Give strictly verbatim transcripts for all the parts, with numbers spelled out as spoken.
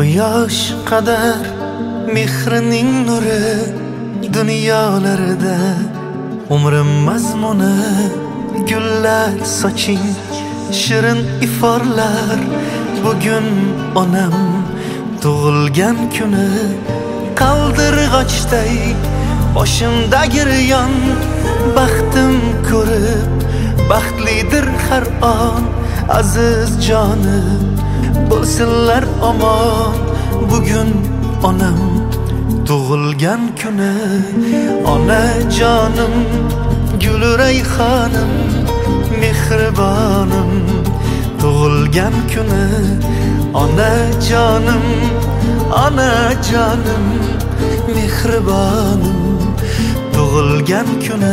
yosh qadar mehrining nuri dunyolarda umrim mazmuni gullar soching shirin iforlar. Bugun onam tug'ilgan kuni qaldirg'ochday boshimda giryon. Baxtim ko'rib baxtlidir har on aziz jonim bo'lsinlar omon. Bugun onam tug'ilgan kuni ona jonim guli rayhonim mehribonim. Tug'ilgan kuni ona jonim ona jonim mehribonim. Tug'ilgan kuni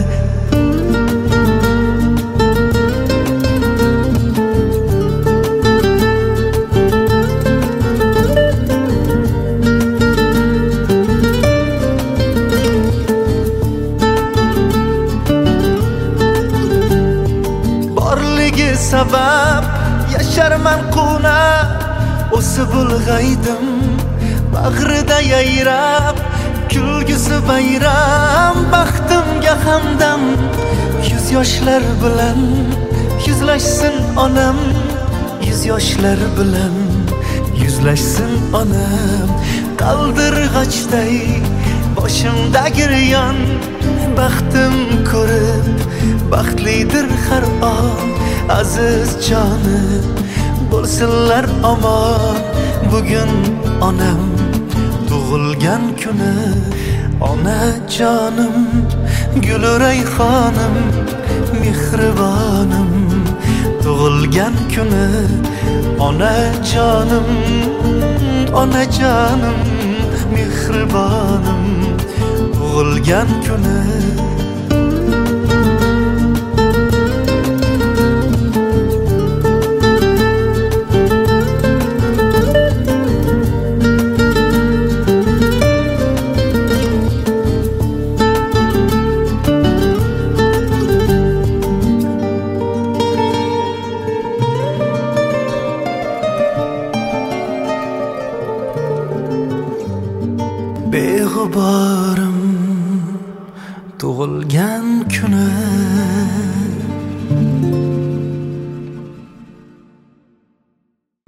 sabab yasharman quna o'sib ulg'aydim bag'rida yayrab kulgisi bayram. Baxtimga hamdam yuz yoshlar bilan yuzlashsin onam. Yuz yoshlar bilan yuzlashsin onam. Qaldirg'ochday boshimda giryon. Baxtim ko'rib baxtlidir har on aziz jonim bo'lsinlar omon. Bugun onam tug'ilgan kuni ona jonim guli rayhonim mehribonim. Tug'ilgan kuni ona jonim ona jonim mehribonim. Tug'ilgan kuni beg'uborim tug'ilgan kuni